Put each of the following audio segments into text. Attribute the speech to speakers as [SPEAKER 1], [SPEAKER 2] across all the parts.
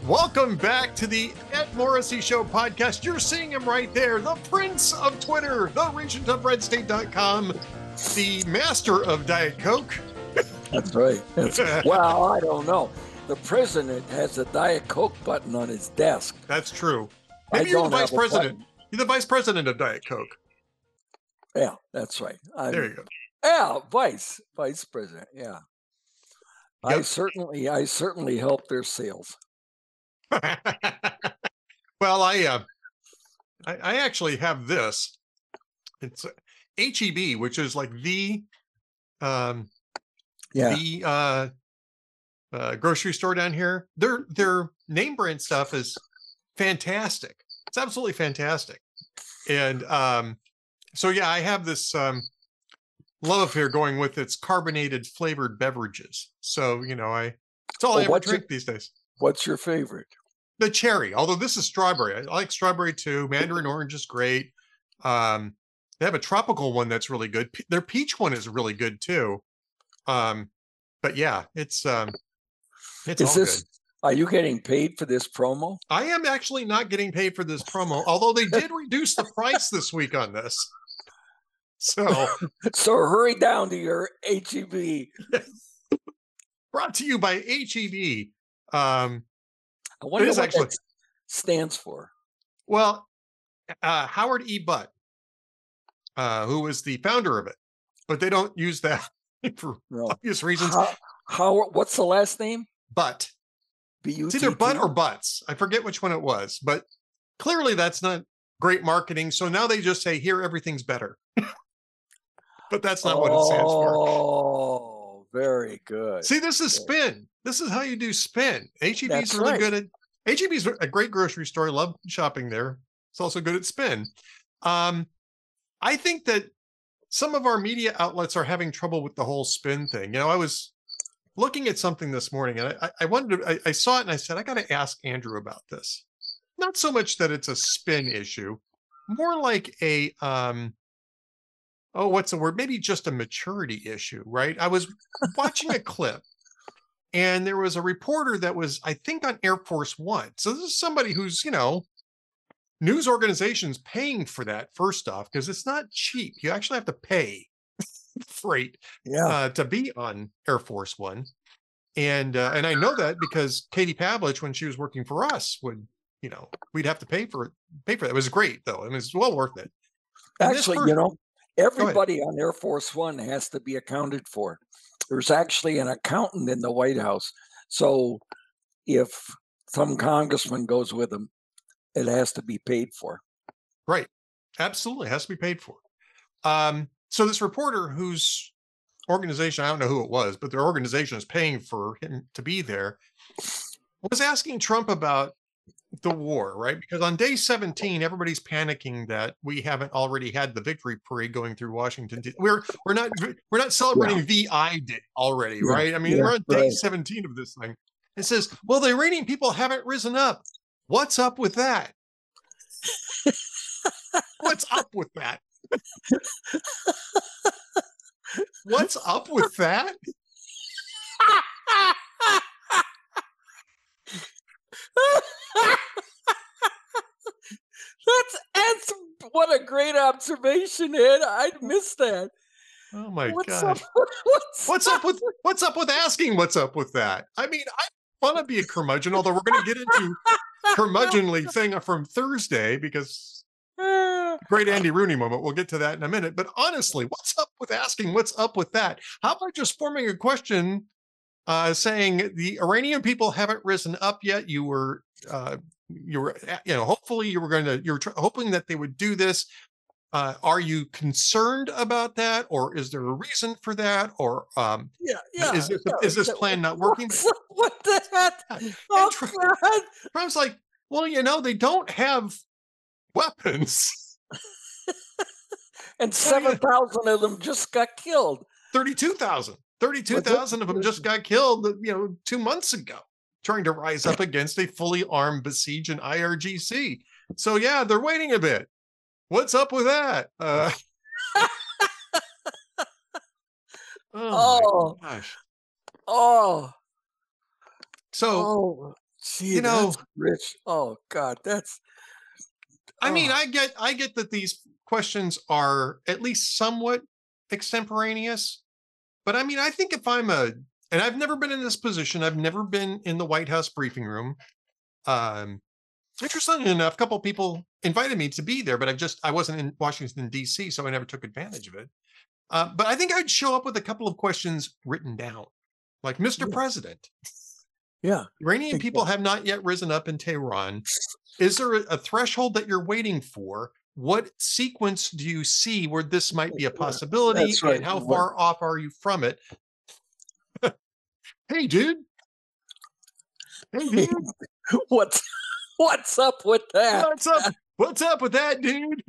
[SPEAKER 1] Welcome back to the Ed Morrissey Show podcast. You're seeing him right there, the prince of Twitter, the regent of redstate.com, the master of Diet Coke.
[SPEAKER 2] That's right. Well, I don't know. The president has a Diet Coke button on his desk.
[SPEAKER 1] That's true. Maybe you're the vice president. You're the vice president of Diet Coke.
[SPEAKER 2] Yeah, that's right.
[SPEAKER 1] There you go.
[SPEAKER 2] Yeah, vice president. Yeah.
[SPEAKER 1] Yep.
[SPEAKER 2] I certainly help their sales.
[SPEAKER 1] Well, I actually have this. It's HEB, which is like the grocery store down here. Their name brand stuff is fantastic. It's absolutely fantastic. And so yeah, I have this love affair going with its carbonated flavored beverages. So it's all I ever drink these days.
[SPEAKER 2] What's your favorite?
[SPEAKER 1] The cherry, although this is strawberry. I like strawberry too. Mandarin orange is great. They have a tropical one that's really good. Their peach one is really good too. But yeah, it's all good.
[SPEAKER 2] Are you getting paid for this promo?
[SPEAKER 1] I am actually not getting paid for this promo, although they did reduce the price this week on this. So
[SPEAKER 2] hurry down to your HEB.
[SPEAKER 1] Brought to you by HEB.
[SPEAKER 2] I wonder what that stands for.
[SPEAKER 1] Well, Howard E. Butt, who was the founder of it, but they don't use that for obvious reasons.
[SPEAKER 2] What's the last name?
[SPEAKER 1] Butt.
[SPEAKER 2] B-U-T-T?
[SPEAKER 1] It's either Butt or Butts. I forget which one it was, but clearly that's not great marketing. So now they just say, here, everything's better. But that's not what it stands for.
[SPEAKER 2] Oh, very good.
[SPEAKER 1] See, this is spin. This is how you do spin. HEB's really good at HEB's a great grocery store. I love shopping there. It's also good at spin. I think that some of our media outlets are having trouble with the whole spin thing. I was looking at something this morning and I saw it and I said, I got to ask Andrew about this. Not so much that it's a spin issue, more like a, what's the word? Maybe just a maturity issue, right? I was watching a clip and there was a reporter that was, I think, on Air Force One. So this is somebody who's, news organizations paying for that, first off, because it's not cheap. You actually have to pay freight to be on Air Force One. And I know that because Katie Pavlich, when she was working for us, would, we'd have to pay for that. It was great, though. I mean, it's well worth it.
[SPEAKER 2] Actually, everybody on Air Force One has to be accounted for. There's actually an accountant in the White House. So if some congressman goes with them, it has to be paid for.
[SPEAKER 1] Right. Absolutely. It has to be paid for. So this reporter whose organization, I don't know who it was, but their organization is paying for him to be there, was asking Trump about the war, right? Because on day 17, everybody's panicking that we haven't already had the victory parade going through Washington. We're not celebrating VI Day already, right? I mean, we're on day 17 of this thing. It says, well, the Iranian people haven't risen up. What's up with that? What's up with that? What's up with that?
[SPEAKER 2] That's what a great observation, Ed. I'd missed that.
[SPEAKER 1] Oh my gosh. What's up with asking what's up with that? I mean, I want to be a curmudgeon, although we're going to get into curmudgeonly thing from Thursday because great Andy Rooney moment. We'll get to that in a minute. But honestly, what's up with asking what's up with that? How about just forming a question saying the Iranian people haven't risen up yet? You were hopefully you're hoping that they would do this. Are you concerned about that, or is there a reason for that, or is this plan not working?
[SPEAKER 2] What the heck? Oh, God.
[SPEAKER 1] Trump's like, well, they don't have weapons,
[SPEAKER 2] and 7,000 of them just got killed.
[SPEAKER 1] 32,000 of them just got killed, 2 months ago, trying to rise up against a fully armed besieged IRGC. So yeah, they're waiting a bit. What's up with that? Oh my gosh.
[SPEAKER 2] Oh.
[SPEAKER 1] So
[SPEAKER 2] See,
[SPEAKER 1] You know,
[SPEAKER 2] that's rich. Oh God, that's
[SPEAKER 1] I mean,
[SPEAKER 2] oh
[SPEAKER 1] I get that these questions are at least somewhat extemporaneous, but I mean, I think if I'm and I've never been in this position, I've never been in the White House briefing room. Um, Interestingly enough, a couple of people invited me to be there, but I wasn't in Washington D.C., so I never took advantage of it. But I think I'd show up with a couple of questions written down, like Mr.
[SPEAKER 2] yeah,
[SPEAKER 1] President.
[SPEAKER 2] yeah.
[SPEAKER 1] Iranian people
[SPEAKER 2] Exactly.
[SPEAKER 1] have not yet risen up in Tehran. Is there a threshold that you're waiting for? What sequence do you see where this might be a possibility,
[SPEAKER 2] That's right.
[SPEAKER 1] and how
[SPEAKER 2] What
[SPEAKER 1] far off are you from it? Hey, dude. Hey, dude.
[SPEAKER 2] what's what's up with that?
[SPEAKER 1] What's up? What's up with that, dude?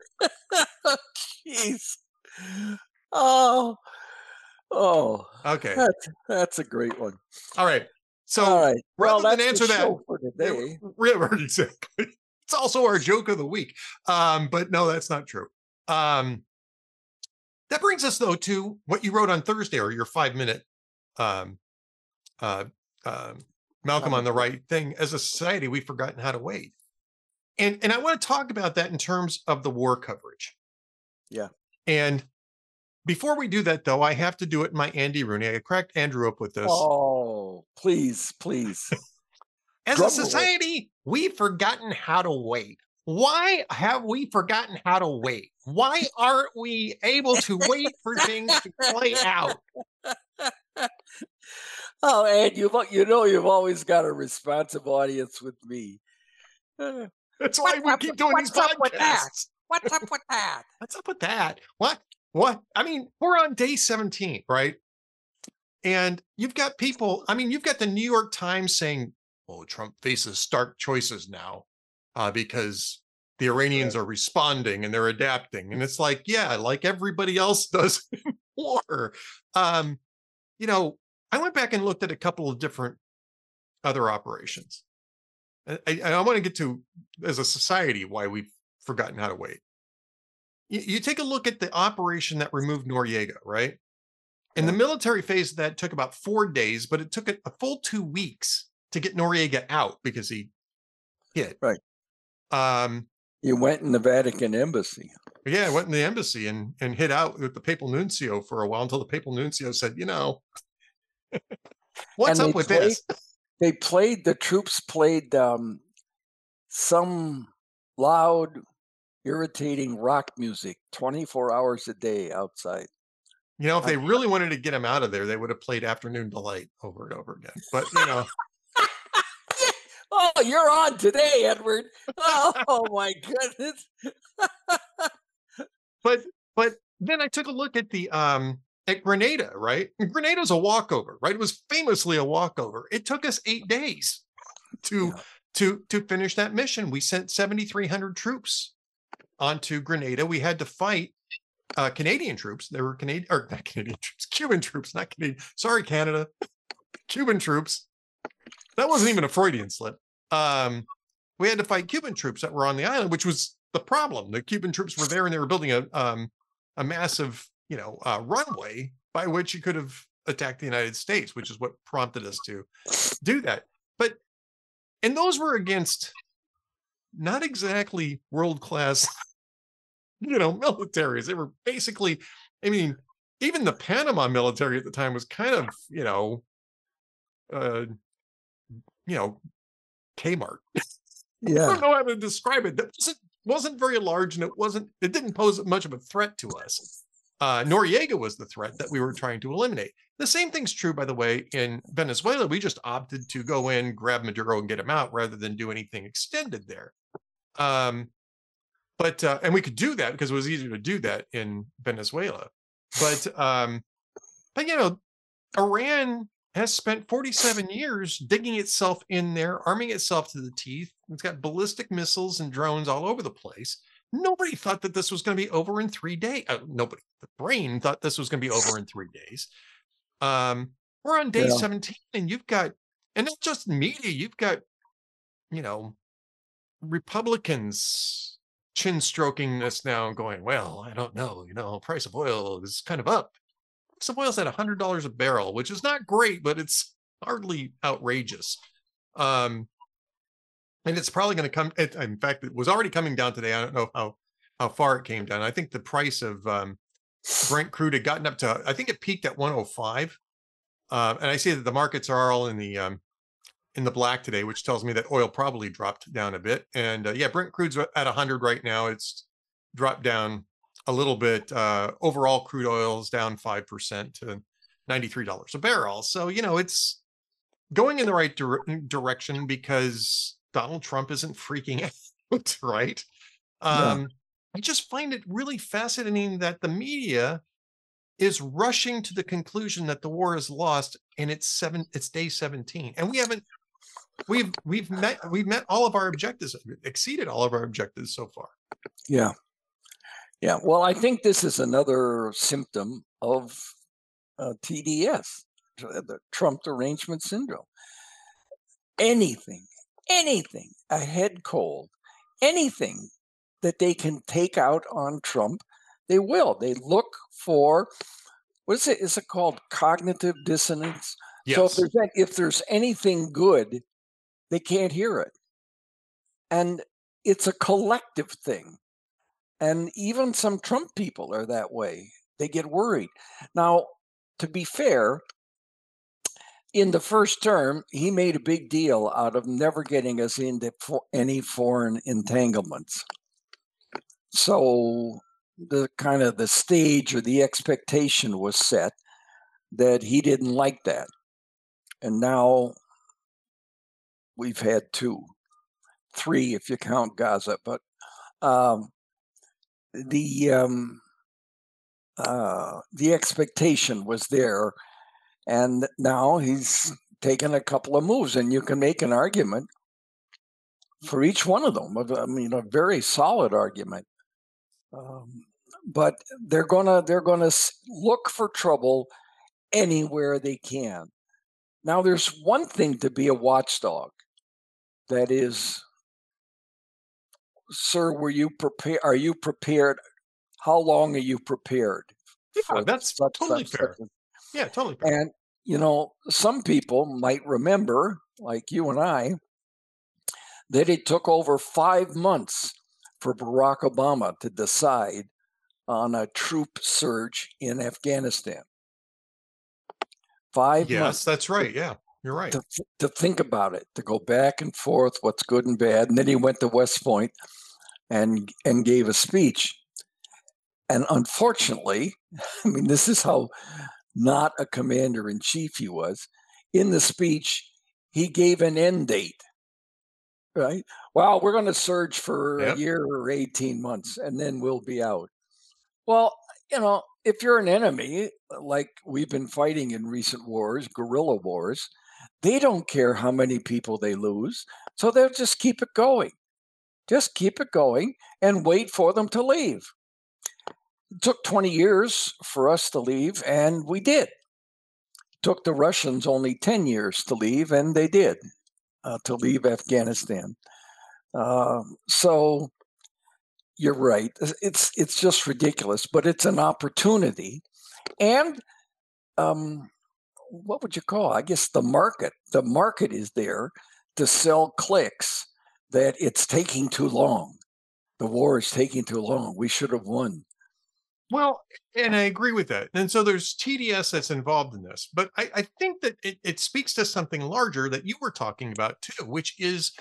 [SPEAKER 2] Jeez. Oh, oh,
[SPEAKER 1] Okay.
[SPEAKER 2] that's a great one.
[SPEAKER 1] All right.
[SPEAKER 2] All
[SPEAKER 1] So
[SPEAKER 2] right. Well,
[SPEAKER 1] rather than
[SPEAKER 2] that's the
[SPEAKER 1] answer that,
[SPEAKER 2] show for
[SPEAKER 1] yeah,
[SPEAKER 2] today.
[SPEAKER 1] exactly. It's also our joke of the week. But no, that's not true. Um, that brings us though to what you wrote on Thursday, or your 5 minute um, uh, Malcolm on the
[SPEAKER 2] Commentary.
[SPEAKER 1] right thing. As a society, we've forgotten how to wait, and I want to talk about that in terms of the war coverage.
[SPEAKER 2] Yeah.
[SPEAKER 1] And before we do that, though, I have to do it in my Andy Rooney. I cracked Andrew up with this.
[SPEAKER 2] Oh, please, please.
[SPEAKER 1] As a
[SPEAKER 2] Drum roll.
[SPEAKER 1] society, we've forgotten how to wait. Why have we forgotten how to wait? Why aren't we able to wait for things to play out?
[SPEAKER 2] Oh, and you've always got a responsive audience with me.
[SPEAKER 1] That's why we keep doing these
[SPEAKER 2] What's up with that?
[SPEAKER 1] podcasts.
[SPEAKER 2] What's up with that?
[SPEAKER 1] What's up with that? What? What? I mean, we're on day 17, right? And you've got people, I mean, you've got the New York Times saying, oh, Trump faces stark choices now because the Iranians
[SPEAKER 2] Right.
[SPEAKER 1] are responding and they're adapting. And it's like, yeah, like everybody else does in war. Um, you know, I went back and looked at a couple of different other operations. I want to get to, as a society, why we've forgotten how to wait. You take a look at the operation that removed Noriega, right? And the
[SPEAKER 2] Yeah.
[SPEAKER 1] military phase of that took about 4 days, but it took it a full 2 weeks to get Noriega out because he hit.
[SPEAKER 2] Right.
[SPEAKER 1] Um,
[SPEAKER 2] You went in the Vatican embassy.
[SPEAKER 1] yeah, I went in the embassy and hid out with the papal nuncio for a while until the papal nuncio said, you know, what's
[SPEAKER 2] And
[SPEAKER 1] up with this?
[SPEAKER 2] the troops played some loud, irritating rock music 24 hours a day outside.
[SPEAKER 1] You know, if
[SPEAKER 2] I
[SPEAKER 1] they really wanted to get him out of there, they would have played Afternoon Delight over and over again. But, you know,
[SPEAKER 2] Oh, you're on today, Edward. Oh my goodness.
[SPEAKER 1] but then I took a look at the at Grenada, right? And Grenada's a walkover, right? It was famously a walkover. It took us 8 days to
[SPEAKER 2] Yeah.
[SPEAKER 1] to finish that mission. We sent 7,300 troops onto Grenada. We had to fight Canadian troops. They were Canadian, or not Canadian troops, Cuban troops, not Canadian. Sorry, Canada. Cuban troops. That wasn't even a Freudian slip. We had to fight Cuban troops that were on the island, which was the problem. The Cuban troops were there and they were building a massive, runway by which you could have attacked the United States, which is what prompted us to do that. But and those were against not exactly world-class, militaries. They were basically, I mean, even the Panama military at the time was kind of, uh, Kmart. I don't
[SPEAKER 2] Yeah.
[SPEAKER 1] know how to describe it. That wasn't very large, and it didn't pose much of a threat to us. Noriega was the threat that we were trying to eliminate. The same thing's true, by the way, in Venezuela. We just opted to go in, grab Maduro, and get him out rather than do anything extended there. And we could do that because it was easier to do that in Venezuela. But Iran has spent 47 years digging itself in there, arming itself to the teeth. It's got ballistic missiles and drones all over the place. Nobody thought that this was going to be over in 3 days. Nobody, the brain thought this was going to be over in 3 days. We're on day
[SPEAKER 2] Yeah.
[SPEAKER 1] 17, and you've got, and not just media, you've got, Republicans chin stroking this now and going, well, I don't know, price of oil is kind of up. Price of oil's at $100 a barrel, which is not great, but it's hardly outrageous. And it's probably going to come. In fact, it was already coming down today. I don't know how far it came down. I think the price of Brent crude had gotten up to. I think it peaked at 105. And I see that the markets are all in the black today, which tells me that oil probably dropped down a bit. And yeah, Brent crude's at 100 right now. It's dropped down a little bit. Overall, crude oil is down 5% to $93 a barrel. So it's going in the right direction because Donald Trump isn't freaking out, right?
[SPEAKER 2] Yeah.
[SPEAKER 1] I just find it really fascinating that the media is rushing to the conclusion that the war is lost, and it's day 17, and we've met all of our objectives, exceeded all of our objectives so far.
[SPEAKER 2] Yeah. Yeah. Well, I think this is another symptom of TDS, the Trump derangement syndrome. Anything, a head cold, anything that they can take out on Trump, they will. They look for, what is it? Is it called cognitive dissonance?
[SPEAKER 1] Yes.
[SPEAKER 2] So if there's anything good, they can't hear it. And it's a collective thing. And even some Trump people are that way. They get worried. Now, to be fair, in the first term, he made a big deal out of never getting us into any foreign entanglements. So the stage or the expectation was set that he didn't like that. And now we've had 2, 3 if you count Gaza, but the expectation was there, and now he's taken a couple of moves, and you can make an argument for each one of them. I mean, a very solid argument. But they're gonna look for trouble anywhere they can. Now, there's one thing to be a watchdog. That is, sir, were you prepared? Are you prepared? How long are you prepared?
[SPEAKER 1] Yeah, that's totally fair. Yeah, totally fair.
[SPEAKER 2] And some people might remember, like you and I, that it took over 5 months for Barack Obama to decide on a troop surge in Afghanistan. 5 months.
[SPEAKER 1] Yes, that's right. Yeah, you're right.
[SPEAKER 2] To think about it, to go back and forth, what's good and bad. And then he went to West Point and gave a speech. And unfortunately, I mean, this is how not a commander in chief he was. In the speech, he gave an end date, right? Well, we're going to surge for a year or 18 months, and then we'll be out. Well, if you're an enemy, like we've been fighting in recent wars, guerrilla wars, they don't care how many people they lose. So they'll just keep it going. Just keep it going and wait for them to leave. It took 20 years for us to leave, and we did. It took the Russians only 10 years to leave, and they did, to leave Afghanistan. So you're right. It's just ridiculous, but it's an opportunity. And what would you call it? I guess the market is there to sell clicks that it's taking too long. The war is taking too long. We should have won.
[SPEAKER 1] Well, and I agree with that. And so there's TDS that's involved in this, but I think that it speaks to something larger that you were talking about too, which is,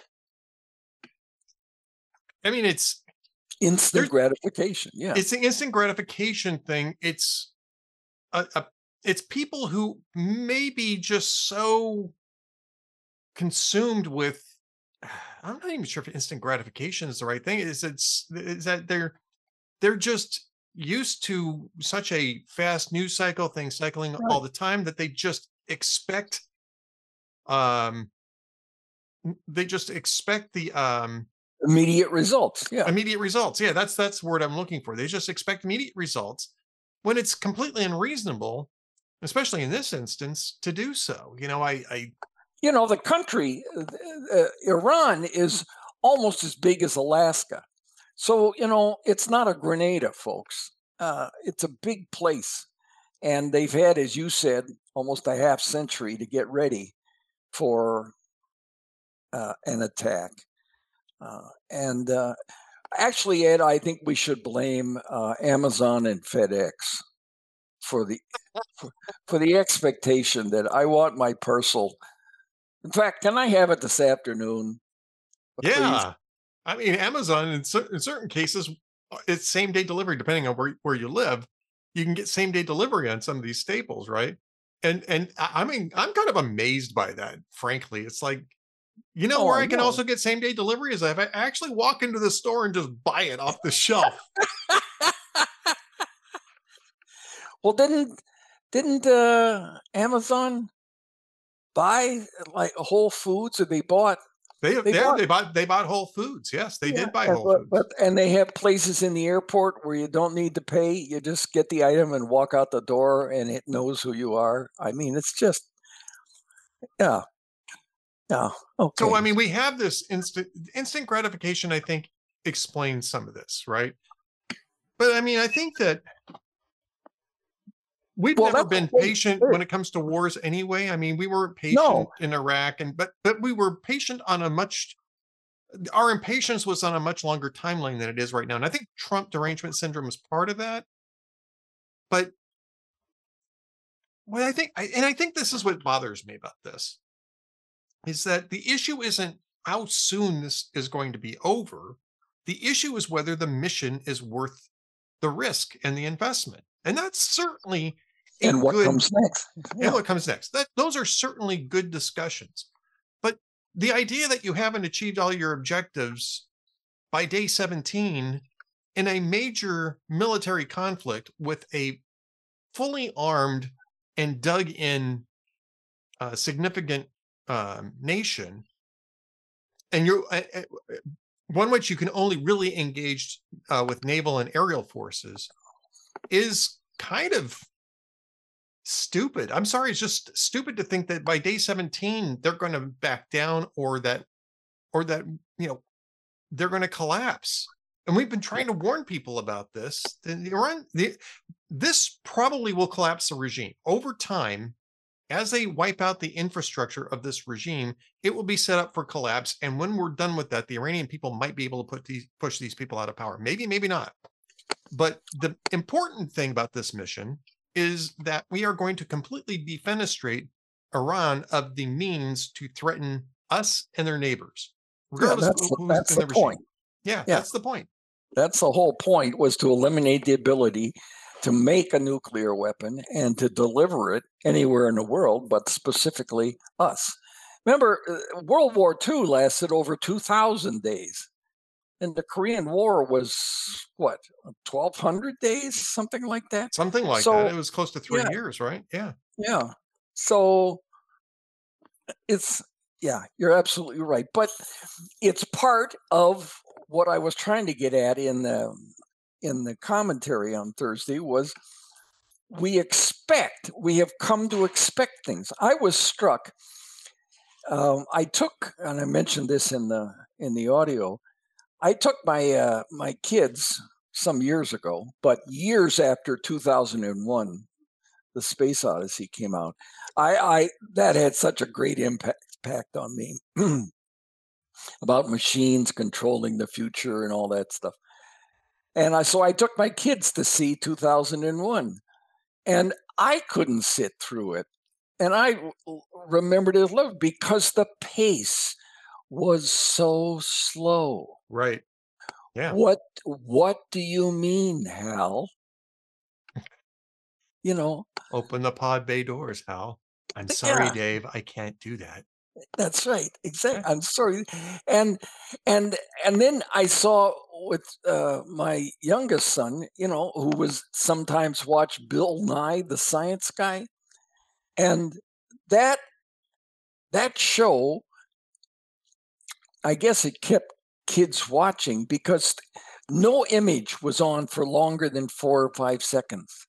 [SPEAKER 1] I mean, it's
[SPEAKER 2] instant gratification. Yeah,
[SPEAKER 1] it's an instant gratification thing. It's it's people who may be just so consumed with, I'm not even sure if instant gratification is the right thing. Is that they're just used to such a fast news cycle thing cycling all the time that they just expect the
[SPEAKER 2] immediate results. Yeah,
[SPEAKER 1] immediate results. Yeah, that's the word I'm looking for. They just expect immediate results when it's completely unreasonable, especially in this instance, to do so.
[SPEAKER 2] The country, Iran, is almost as big as Alaska. So, it's not a Grenada, folks. It's a big place. And they've had, as you said, almost a half century to get ready for an attack. And actually, Ed, I think we should blame Amazon and FedEx for the expectation that I want my parcel. In fact, can I have it this afternoon, please?
[SPEAKER 1] Yeah. I mean, Amazon in certain cases, it's same day delivery, depending on where you live. You can get same day delivery on some of these staples, right? And I mean, I'm kind of amazed by that, frankly. It's like, you know,
[SPEAKER 2] Oh,
[SPEAKER 1] where
[SPEAKER 2] I
[SPEAKER 1] I can
[SPEAKER 2] know.
[SPEAKER 1] also get same day delivery is if I actually walk into the store and just buy it off the shelf.
[SPEAKER 2] Well, didn't Amazon buy like Whole Foods, or they bought?
[SPEAKER 1] They bought Whole Foods. Yes, they did buy Whole Foods.
[SPEAKER 2] And they have places in the airport where you don't need to pay. You just get the item and walk out the door, and it knows who you are. I mean, it's just, yeah. Okay.
[SPEAKER 1] So I mean, we have this instant gratification, I think, explains some of this, right? But I mean, I think that we've never been patient when it comes to wars anyway. I mean, we weren't patient in Iraq, but we were patient on our impatience was on a much longer timeline than it is right now. And I think Trump derangement syndrome is part of that. But what I think this is what bothers me about this, is that the issue isn't how soon this is going to be over. The issue is whether the mission is worth the risk and the investment. And that's certainly
[SPEAKER 2] what comes next.
[SPEAKER 1] And what comes next. Those are certainly good discussions. But the idea that you haven't achieved all your objectives by day 17 in a major military conflict with a fully armed and dug in significant nation, and you're one which you can only really engage with naval and aerial forces, is kind of stupid. I'm sorry, it's just stupid to think that by day 17 they're going to back down, or that you know, they're going to collapse. And we've been trying to warn people about this. This probably will collapse the regime over time. As they wipe out the infrastructure of this regime, it will be set up for collapse. And when we're done with that, the Iranian people might be able to push these people out of power. Maybe, maybe not. But the important thing about this mission is that we are going to completely defenestrate Iran of the means to threaten us and their neighbors, regardless of who's in the regime. Yeah, that's the point.
[SPEAKER 2] That's the whole point, was to eliminate the ability to make a nuclear weapon and to deliver it anywhere in the world, but specifically us. Remember, World War II lasted over 2,000 days. And the Korean War was, what, 1,200 days? Something like that?
[SPEAKER 1] Something like that. It was close to 3 years, right? Yeah.
[SPEAKER 2] Yeah. So you're absolutely right. But it's part of what I was trying to get at in the commentary on Thursday was we have come to expect things. I was struck. I took, and I mentioned this in the audio, I took my kids some years ago, but years after 2001, the Space Odyssey came out. That had such a great impact on me about machines controlling the future and all that stuff. And so I took my kids to see 2001, and I couldn't sit through it. And I remembered it because the pace was so slow.
[SPEAKER 1] Right. Yeah.
[SPEAKER 2] What do you mean, Hal? You know,
[SPEAKER 1] open the pod bay doors, Hal. I'm sorry, Dave, I can't do that.
[SPEAKER 2] That's right. Exactly. I'm sorry. And then I saw with my youngest son, who was sometimes watch Bill Nye, the science guy. And that show, I guess it kept kids watching because no image was on for longer than 4 or 5 seconds.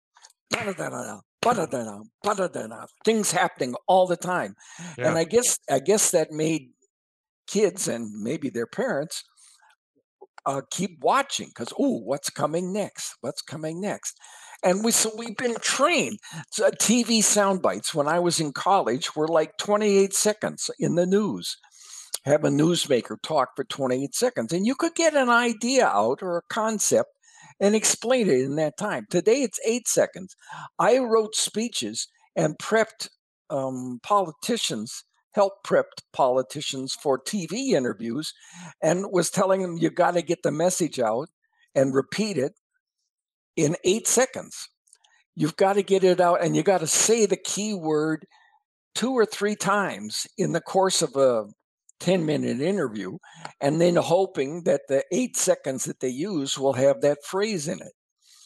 [SPEAKER 2] Things happening all the time. Yeah. And I guess that made kids and maybe their parents keep watching because, what's coming next? What's coming next? And we've been trained. So TV sound bites when I was in college were like 28 seconds in the news. have a newsmaker talk for 28 seconds, and you could get an idea out or a concept and explain it in that time. Today, it's 8 seconds. I wrote speeches and prepped politicians, helped prep politicians for TV interviews, and was telling them you got to get the message out and repeat it in 8 seconds. You've got to get it out, and you got to say the key word 2 or 3 times in the course of a 10-minute interview, and then hoping that the 8 seconds that they use will have that phrase in it.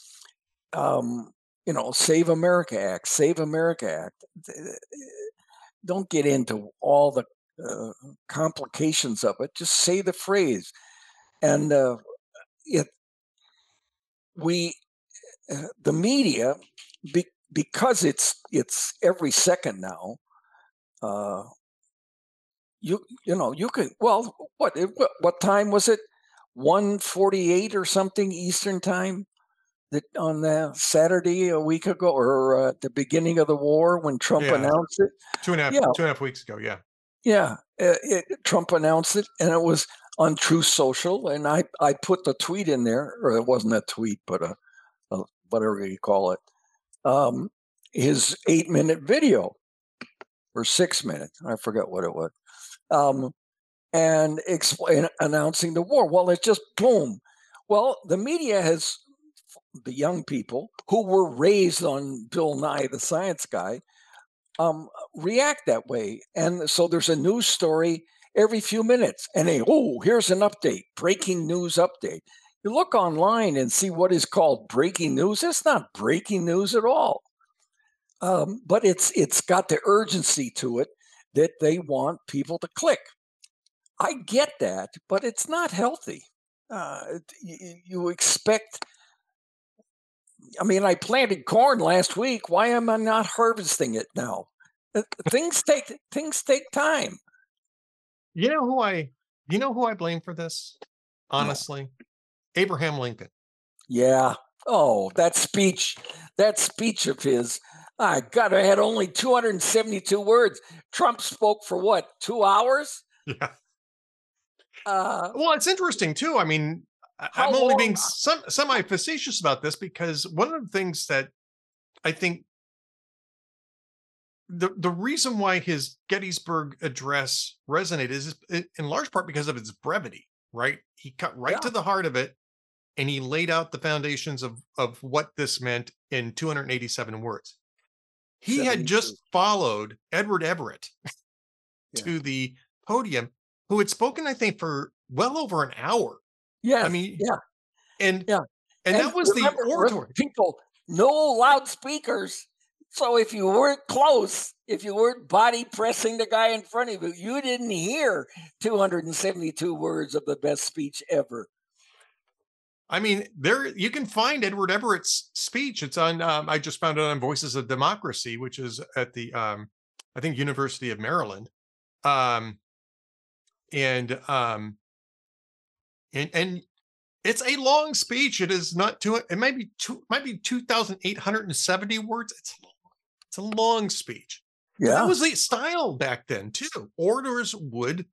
[SPEAKER 2] Save America Act, Save America Act. Don't get into all the complications of it. Just say the phrase. And the media, because it's every second now, you can, well, what time was it? 1:48 or something Eastern time that on the Saturday a week ago, or at the beginning of the war when Trump announced it.
[SPEAKER 1] 2.5 weeks ago.
[SPEAKER 2] Trump announced it, and it was on Truth Social, and I put the tweet in there, or it wasn't a tweet, but a whatever you call it, his 8-minute video or 6 minutes, I forget what it was, and announcing the war. Well, it's just boom. Well, the media has, the young people who were raised on Bill Nye the Science Guy, react that way. And so there's a news story every few minutes, and here's an update, breaking news update. You look online and see what is called breaking news. It's not breaking news at all. But it's got the urgency to it that they want people to click. I get that, but it's not healthy. You expect. I mean, I planted corn last week. Why am I not harvesting it now? Things take time.
[SPEAKER 1] You know who I blame for this? Honestly, Abraham Lincoln.
[SPEAKER 2] Yeah. Oh, that speech of his. God, I had only 272 words. Trump spoke for what, 2 hours?
[SPEAKER 1] Yeah. Well, it's interesting too. I mean, I'm only being semi-facetious about this because one of the things that I think the reason why his Gettysburg Address resonated is in large part because of its brevity, right? He cut right to the heart of it, and he laid out the foundations of what this meant in 287 words. He 72. Had just followed Edward Everett to the podium, who had spoken, I think, for well over an hour.
[SPEAKER 2] Yeah.
[SPEAKER 1] I mean, and
[SPEAKER 2] that was the oratory. People, no loudspeakers. So if you weren't close, if you weren't body pressing the guy in front of you, you didn't hear 272 words of the best speech ever.
[SPEAKER 1] I mean, there you can find Edward Everett's speech. It's on. I just found it on Voices of Democracy, which is at the I think University of Maryland, and it's a long speech. It is not too. It might be 2,870 words. It's a long speech.
[SPEAKER 2] Yeah,
[SPEAKER 1] but that was the style back then too. Orators would,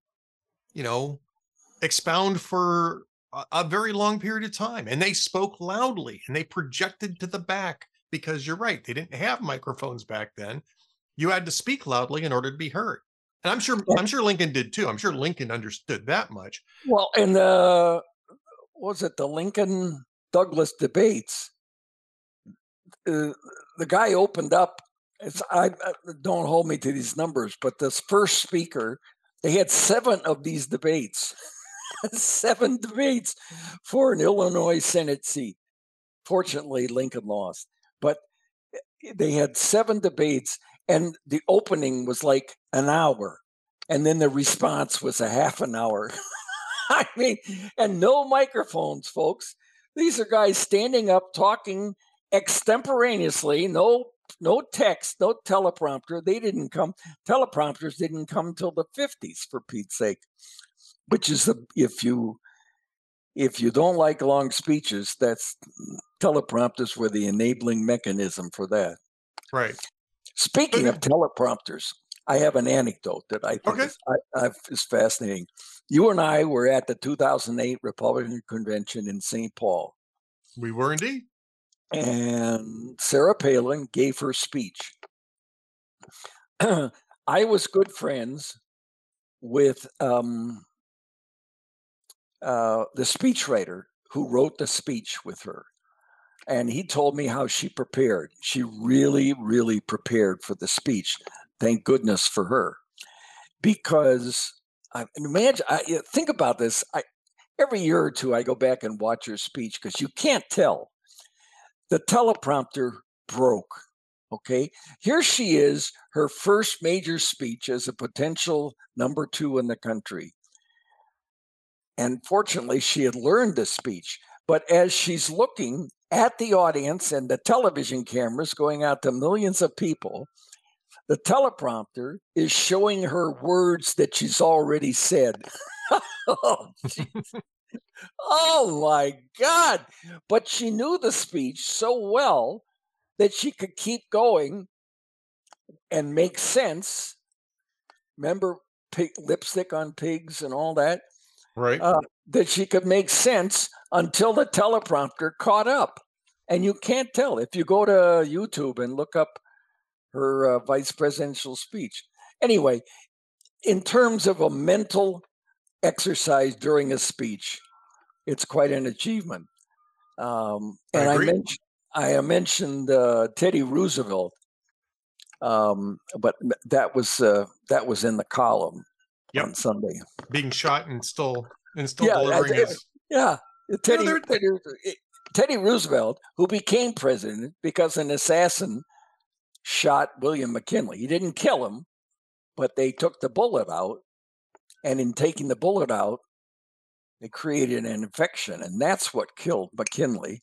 [SPEAKER 1] expound for a very long period of time, and they spoke loudly and they projected to the back because you're right, they didn't have microphones back then. You had to speak loudly in order to be heard, and I'm sure Lincoln did too. I'm sure Lincoln understood that much.
[SPEAKER 2] Well, in was it the Lincoln Douglas debates? The guy opened up. I don't hold me to these numbers, but this first speaker, they had 7 of these debates. 7 debates for an Illinois Senate seat. Fortunately, Lincoln lost, but they had 7 debates, and the opening was like an hour, and then the response was a half an hour. I mean, and no microphones, folks. These are guys standing up, talking extemporaneously, no text, no teleprompter. Teleprompters didn't come till the 50s, for Pete's sake. Which is if you don't like long speeches, that's teleprompters were the enabling mechanism for that.
[SPEAKER 1] Right.
[SPEAKER 2] Speaking of teleprompters, I have an anecdote that I think
[SPEAKER 1] Okay.
[SPEAKER 2] is fascinating. You and I were at the 2008 Republican Convention in St. Paul,
[SPEAKER 1] We were indeed.
[SPEAKER 2] and Sarah Palin gave her speech. I was good friends with the speechwriter who wrote the speech with her. And he told me how she prepared. She really, really prepared for the speech. Thank goodness for her. Because think about this. Every year or two, I go back and watch her speech because you can't tell. The teleprompter broke. Okay. Here she is, her first major speech as a potential number 2 in the country. And fortunately, she had learned the speech. But as she's looking at the audience and the television cameras going out to millions of people, the teleprompter is showing her words that she's already said. Oh, oh my God. But she knew the speech so well that she could keep going and make sense. Remember lipstick on pigs and all that?
[SPEAKER 1] Right.
[SPEAKER 2] That she could make sense until the teleprompter caught up. And you can't tell. If you go to YouTube and look up her vice presidential speech. Anyway, in terms of a mental exercise during a speech, it's quite an achievement. And I mentioned Teddy Roosevelt, but that was in the column on Sunday.
[SPEAKER 1] Being shot and still delivering his.
[SPEAKER 2] Yeah, Teddy Roosevelt, who became president because an assassin shot William McKinley. He didn't kill him, but they took the bullet out, and in taking the bullet out, they created an infection, and that's what killed McKinley.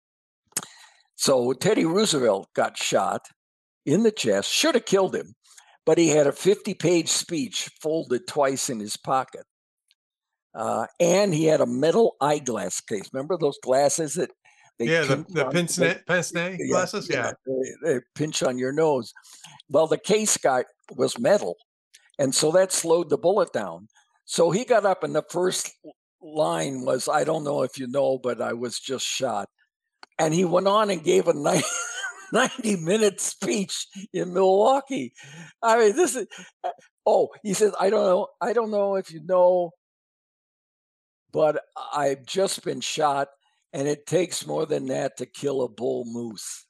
[SPEAKER 2] So Teddy Roosevelt got shot in the chest, should have killed him, but he had a 50-page speech folded twice in his pocket. And he had a metal eyeglass case. Remember those glasses that
[SPEAKER 1] the pince-nez glasses? Yeah.
[SPEAKER 2] They pinch on your nose. Well, the case was metal, and so that slowed the bullet down. So he got up, and the first line was, "I don't know if you know, but I was just shot." And he went on and gave a 90-minute speech in Milwaukee. I mean, this is, he says, I don't know if you know, but I've just been shot, and it takes more than that to kill a bull moose.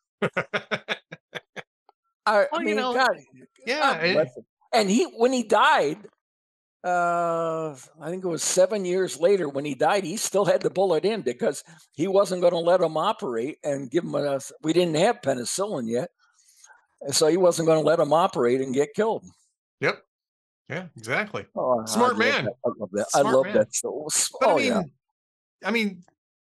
[SPEAKER 2] God,
[SPEAKER 1] yeah.
[SPEAKER 2] And when he died, I think it was 7 years later when he died, he still had the bullet in because he wasn't going to let him operate and give him we didn't have penicillin yet. So he wasn't going to let him operate and get killed.
[SPEAKER 1] Yep. Yeah, exactly.
[SPEAKER 2] Oh,
[SPEAKER 1] smart man.
[SPEAKER 2] I love that. I love that. So,
[SPEAKER 1] but I mean,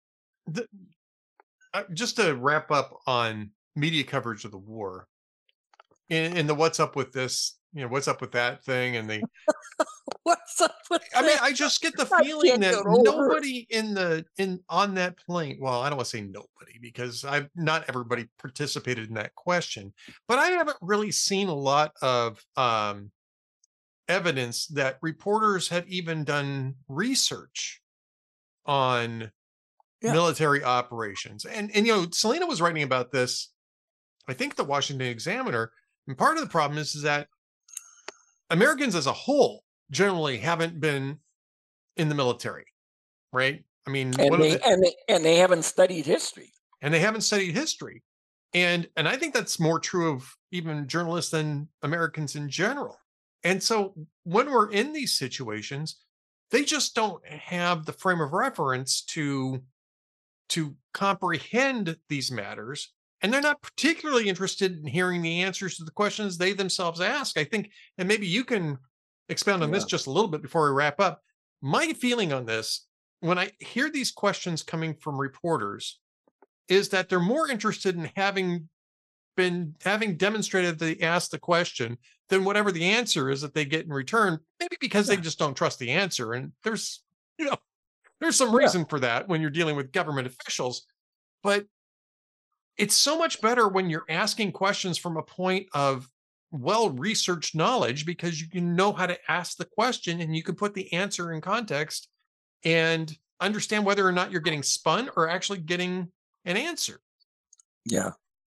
[SPEAKER 1] just to wrap up on media coverage of the war, in the what's up with this, what's up with that thing, and the
[SPEAKER 2] what's up with
[SPEAKER 1] I mean, I just get the feeling that nobody on that plane. Well, I don't want to say nobody because not everybody participated in that question, but I haven't really seen a lot of evidence that reporters have even done research on military operations. And Selena was writing about this, I think, the Washington Examiner. And part of the problem is that Americans as a whole generally haven't been in the military, right? I mean,
[SPEAKER 2] and they haven't studied history.
[SPEAKER 1] And they haven't studied history. And I think that's more true of even journalists than Americans in general. And so when we're in these situations, they just don't have the frame of reference to comprehend these matters. And they're not particularly interested in hearing the answers to the questions they themselves ask. I think, and maybe you can expound on this just a little bit before we wrap up. My feeling on this, when I hear these questions coming from reporters, is that they're more interested in having demonstrated they asked the question than whatever the answer is that they get in return, maybe because they just don't trust the answer. And there's some reason for that when you're dealing with government officials, but it's so much better when you're asking questions from a point of well-researched knowledge because you can know how to ask the question and you can put the answer in context and understand whether or not you're getting spun or actually getting an answer.
[SPEAKER 2] Yeah,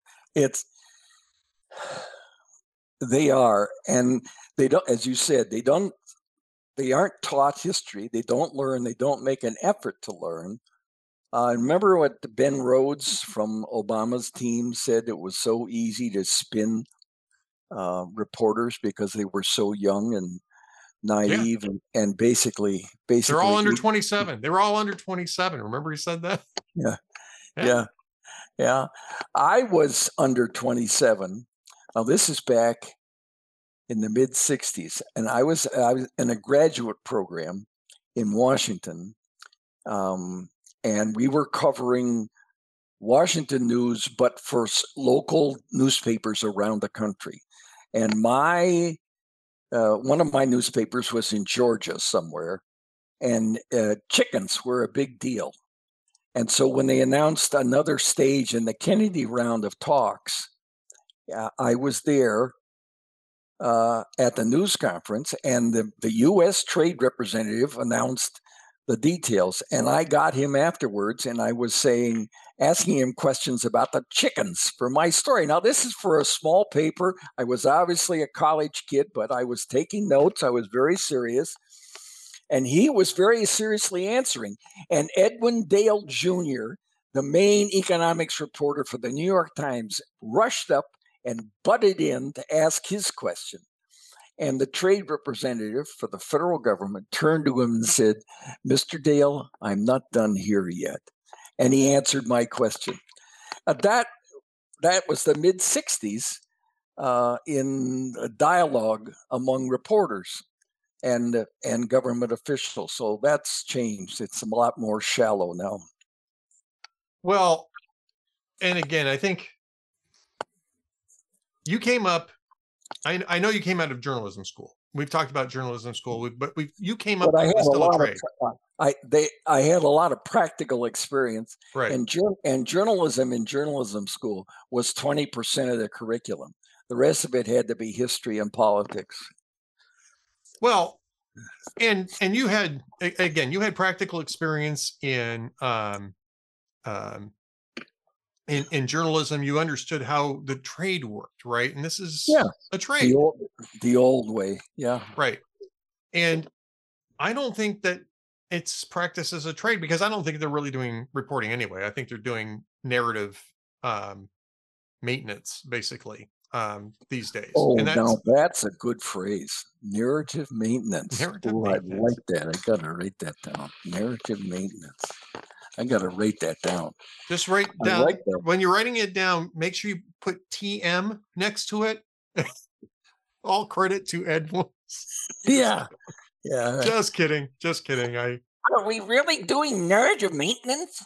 [SPEAKER 2] they are, and they don't, as you said, they aren't taught history. They don't learn. They don't make an effort to learn. Remember what Ben Rhodes from Obama's team said? It was so easy to spin reporters because they were so young and naive, and basically
[SPEAKER 1] they're all under 27. They were all under 27. Remember he said that?
[SPEAKER 2] Yeah. I was under 27. Now this is back in the mid 60s, and I was in a graduate program in Washington, and we were covering Washington news, but for local newspapers around the country. And my one of my newspapers was in Georgia somewhere, and chickens were a big deal. And so when they announced another stage in the Kennedy round of talks, I was there at the news conference, and the U.S. trade representative announced the details. And I got him afterwards, and I was asking him questions about the chickens for my story. Now, this is for a small paper. I was obviously a college kid, but I was taking notes. I was very serious. And he was very seriously answering. And Edwin Dale Jr., the main economics reporter for the New York Times, rushed up and butted in to ask his question. And the trade representative for the federal government turned to him and said, "Mr. Dale, I'm not done here yet." And he answered my question. That was the mid 60s in a dialogue among reporters and government officials. So that's changed. It's a lot more shallow now.
[SPEAKER 1] Well, and again, I think you came up, I know you came out of journalism school. We've talked about journalism school, but you came up with still a trade.
[SPEAKER 2] I had a lot of practical experience,
[SPEAKER 1] right?
[SPEAKER 2] And journalism in journalism school was 20% of the curriculum. The rest of it had to be history and politics.
[SPEAKER 1] Well, and you had practical experience in journalism. You understood how the trade worked, right? And this is a trade,
[SPEAKER 2] the old way,
[SPEAKER 1] right. And I don't think that it's practiced as a trade because I don't think they're really doing reporting anyway. I think they're doing narrative maintenance, basically, these days.
[SPEAKER 2] Oh, now that's a good phrase. Narrative maintenance. I like that. I got to write that down. Narrative maintenance. I got to write that down.
[SPEAKER 1] Just write down, when you're writing it down, make sure you put TM next to it. All credit to Ed Williams.
[SPEAKER 2] Yeah.
[SPEAKER 1] Just kidding.
[SPEAKER 2] Are we really doing narrative maintenance?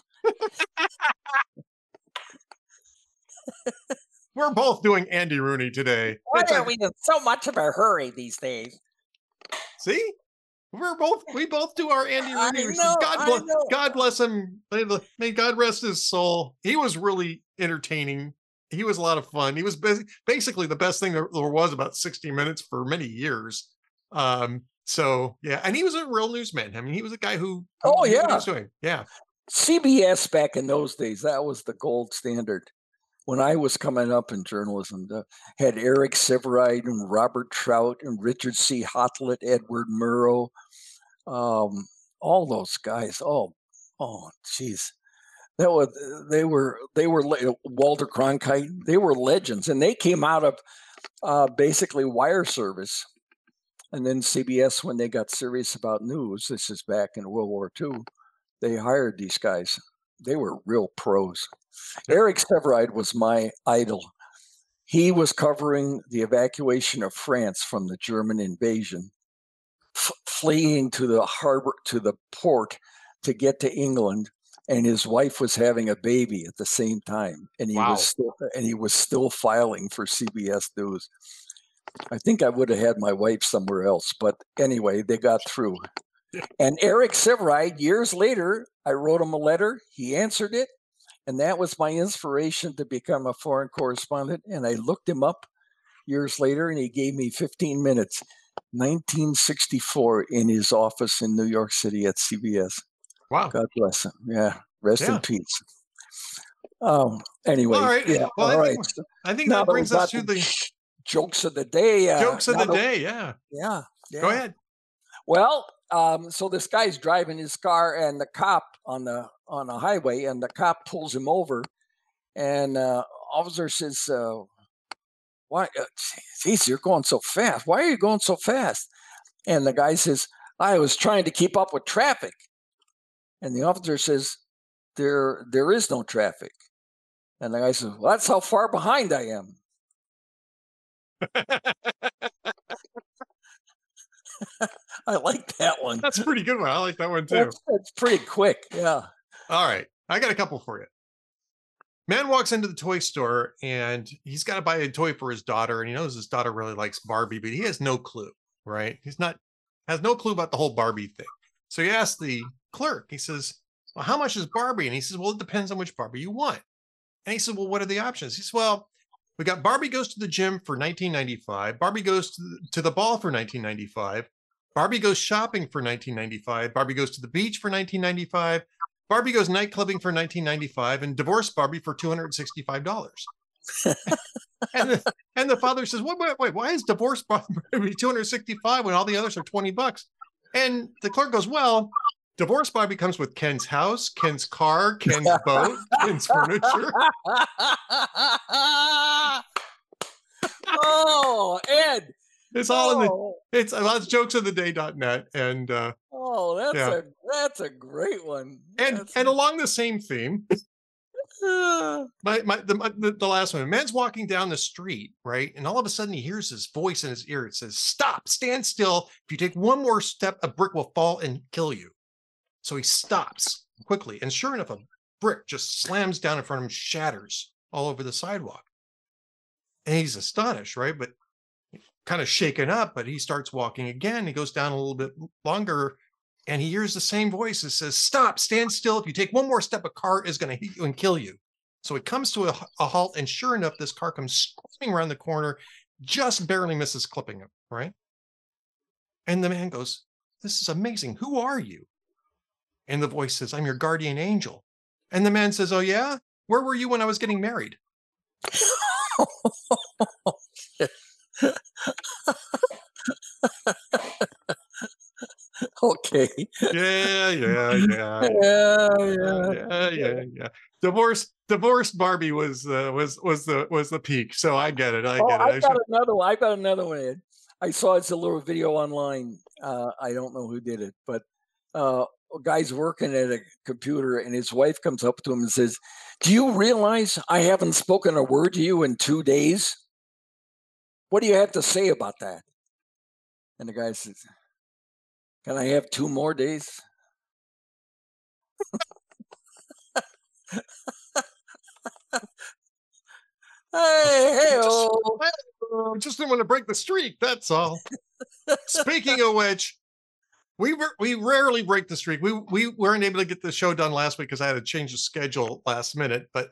[SPEAKER 1] We're both doing Andy Rooney today.
[SPEAKER 2] Why are we in so much of a hurry these days?
[SPEAKER 1] See? We both do our Andy Rooney. God bless him. May God rest his soul. He was really entertaining. He was a lot of fun. He was basically the best thing there was about 60 Minutes for many years. So yeah, and he was a real newsman. I mean, he was a guy who knew what he was doing. Yeah.
[SPEAKER 2] CBS back in those days, that was the gold standard. When I was coming up in journalism, had Eric Sevareid and Robert Trout and Richard C. Hotlett, Edward Murrow, all those guys. Oh, geez, they were Walter Cronkite. They were legends, and they came out of basically wire service. And then CBS, when they got serious about news, this is back in World War II, they hired these guys. They were real pros. Eric Sevareid was my idol. He was covering the evacuation of France from the German invasion, fleeing to the harbor, to the port to get to England. And his wife was having a baby at the same time. And he was still filing for CBS News. I think I would have had my wife somewhere else, but anyway, they got through. And Eric Sevareid, years later, I wrote him a letter. He answered it. And that was my inspiration to become a foreign correspondent. And I looked him up years later, and he gave me 15 minutes. 1964 in his office in New York City at CBS.
[SPEAKER 1] Wow.
[SPEAKER 2] God bless him. Yeah. Rest in peace. Anyway.
[SPEAKER 1] All right.
[SPEAKER 2] Yeah.
[SPEAKER 1] Well, I think that brings us to the
[SPEAKER 2] jokes of the day.
[SPEAKER 1] Jokes of the day. Yeah.
[SPEAKER 2] Yeah.
[SPEAKER 1] Go ahead.
[SPEAKER 2] Well, so this guy's driving his car, and the cop on the highway, and the cop pulls him over, and officer says, "Why? Geez, you're going so fast. Why are you going so fast?" And the guy says, "I was trying to keep up with traffic." And the officer says, "There is no traffic." And the guy says, "Well, that's how far behind I am." I like that one.
[SPEAKER 1] That's a pretty good one. I like that one too.
[SPEAKER 2] That's pretty quick. Yeah.
[SPEAKER 1] All right. I got a couple for you. Man walks into the toy store and he's got to buy a toy for his daughter. And he knows his daughter really likes Barbie, but he has no clue, right? Has no clue about the whole Barbie thing. So he asks the clerk, he says, "Well, how much is Barbie?" And he says, "Well, it depends on which Barbie you want." And he said, "Well, what are the options?" He says, "Well, we got Barbie goes to the gym for $19.95. Barbie goes to the ball for $19.95. Barbie goes shopping for $19.95. Barbie goes to the beach for $19.95. Barbie goes night clubbing for $19.95, and divorce Barbie for $265. and the father says, "Wait, why is divorce Barbie $265 when all the others are $20?" And the clerk goes, "Well, divorce Barbie comes with Ken's house, Ken's car, Ken's boat, Ken's furniture."
[SPEAKER 2] Oh, Ed.
[SPEAKER 1] It's all in it's jokesoftheday.net. And
[SPEAKER 2] that's a great one.
[SPEAKER 1] And along the same theme, the last one, a man's walking down the street, right? And all of a sudden he hears this voice in his ear. It says, "Stop, stand still. If you take one more step, a brick will fall and kill you." So he stops quickly. And sure enough, a brick just slams down in front of him, shatters all over the sidewalk. And he's astonished, right? But kind of shaken up, but he starts walking again. He goes down a little bit longer and he hears the same voice that says, "Stop, stand still. If you take one more step, a car is going to hit you and kill you." So he comes to a halt, and sure enough, this car comes screaming around the corner, just barely misses clipping him, right? And the man goes, "This is amazing. Who are you?" And the voice says, "I'm your guardian angel." And the man says, "Oh yeah? Where were you when I was getting married?"
[SPEAKER 2] Okay.
[SPEAKER 1] Yeah. Divorced Barbie was the peak. So I get it. I got
[SPEAKER 2] another one. I got another one, Ed. I saw it's a little video online. I don't know who did it, but a guy's working at a computer, and his wife comes up to him and says, "Do you realize I haven't spoken a word to you in 2 days? What do you have to say about that?" And the guy says, "Can I have 2 more days?" Hey,
[SPEAKER 1] just didn't want to break the streak. That's all. Speaking of which, we rarely break the streak. We weren't able to get the show done last week because I had to change the schedule last minute. But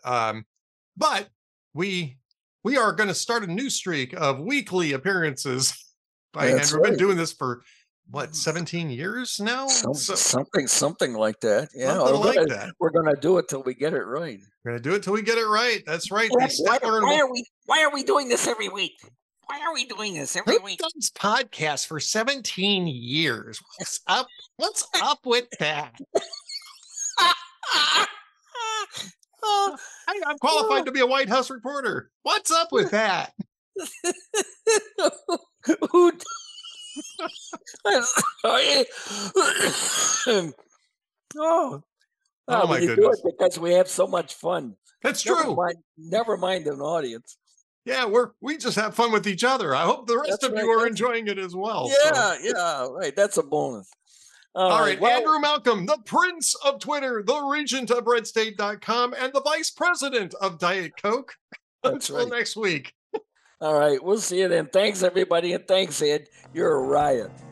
[SPEAKER 1] we are going to start a new streak of weekly appearances. And we've been doing this for 17 years now?
[SPEAKER 2] Something like that. Yeah, we're gonna do it till we get it right.
[SPEAKER 1] We're gonna do it till we get it right. That's right.
[SPEAKER 2] Why are we doing this every week? Why are we doing this every week?
[SPEAKER 1] We've done this podcast for 17 years. What's up with that? I'm qualified to be a White House reporter. What's up with that? My goodness.
[SPEAKER 2] Do it because we have so much fun.
[SPEAKER 1] That's true.
[SPEAKER 2] Never mind an audience.
[SPEAKER 1] Yeah, we just have fun with each other. I hope the rest of you are enjoying it as well.
[SPEAKER 2] Yeah, right. That's a bonus.
[SPEAKER 1] All right, Andrew Malcolm, the Prince of Twitter, the Regent of RedState.com, and the Vice President of Diet Coke. Until next week.
[SPEAKER 2] All right, we'll see you then. Thanks, everybody, and thanks, Ed. You're a riot.